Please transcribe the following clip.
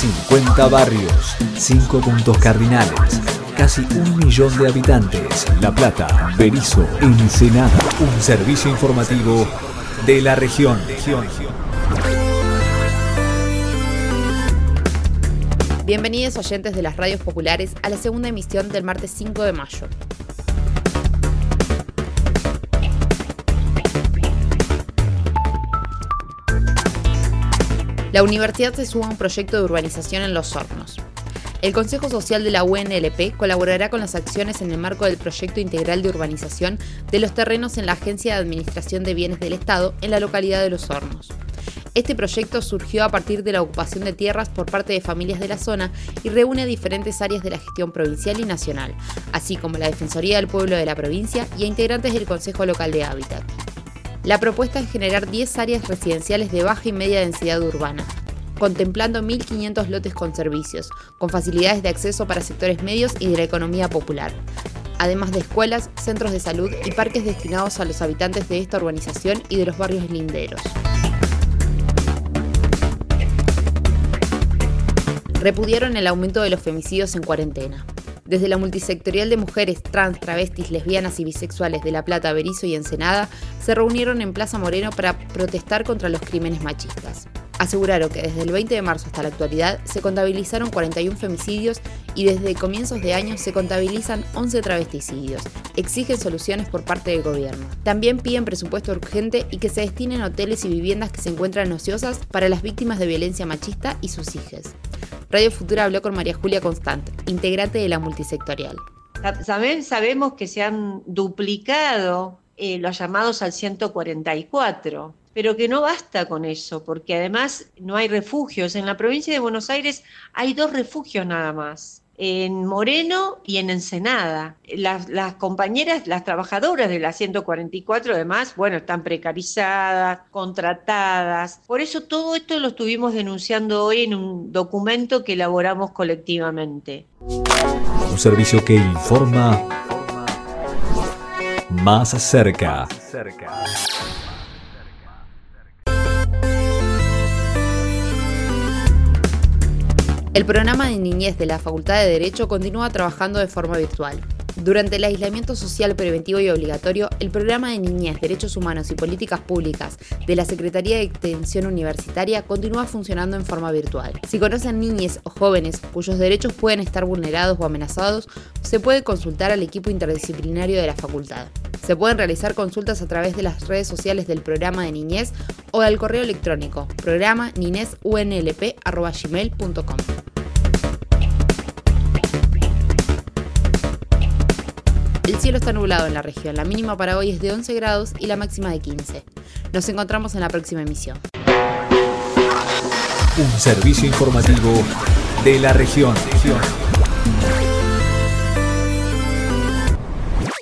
50 barrios, 5 puntos cardinales, casi 1 millón de habitantes. La Plata, Berisso, Ensenada. Un servicio informativo de la región. Bienvenidos oyentes de las radios populares a la segunda emisión del martes 5 de mayo. La universidad se suma a un proyecto de urbanización en Los Hornos. El Consejo Social de la UNLP colaborará con las acciones en el marco del proyecto integral de urbanización de los terrenos en la Agencia de Administración de Bienes del Estado en la localidad de Los Hornos. Este proyecto surgió a partir de la ocupación de tierras por parte de familias de la zona y reúne a diferentes áreas de la gestión provincial y nacional, así como la Defensoría del Pueblo de la provincia y a integrantes del Consejo Local de Hábitat. La propuesta es generar 10 áreas residenciales de baja y media densidad urbana, contemplando 1.500 lotes con servicios, con facilidades de acceso para sectores medios y de la economía popular, además de escuelas, centros de salud y parques destinados a los habitantes de esta urbanización y de los barrios linderos. Repudiaron el aumento de los femicidios en cuarentena. Desde la multisectorial de mujeres trans, travestis, lesbianas y bisexuales de La Plata, Berisso y Ensenada se reunieron en Plaza Moreno para protestar contra los crímenes machistas. Aseguraron que desde el 20 de marzo hasta la actualidad se contabilizaron 41 femicidios y desde comienzos de año se contabilizan 11 travesticidios. Exigen soluciones por parte del gobierno. También piden presupuesto urgente y que se destinen hoteles y viviendas que se encuentran ociosas para las víctimas de violencia machista y sus hijas. Radio Futura habló con María Julia Constant, integrante de la multisectorial. También sabemos que se han duplicado los llamados al 144, pero que no basta con eso, porque además no hay refugios. En la provincia de Buenos Aires hay 2 refugios nada más, en Moreno y en Ensenada. Las compañeras, las trabajadoras de la 144, además, están precarizadas, contratadas. Por eso todo esto lo estuvimos denunciando hoy en un documento que elaboramos colectivamente. Un servicio que informa más cerca. El programa de niñez de la Facultad de Derecho continúa trabajando de forma virtual. Durante el aislamiento social preventivo y obligatorio, el programa de niñez, derechos humanos y políticas públicas de la Secretaría de Extensión Universitaria continúa funcionando en forma virtual. Si conocen niñes o jóvenes cuyos derechos pueden estar vulnerados o amenazados, se puede consultar al equipo interdisciplinario de la facultad. Se pueden realizar consultas a través de las redes sociales del programa de niñez o al correo electrónico programa-ninesunlp@gmail.com. El cielo está nublado en la región, la mínima para hoy es de 11 grados y la máxima de 15. Nos encontramos en la próxima emisión. Un servicio informativo de la región.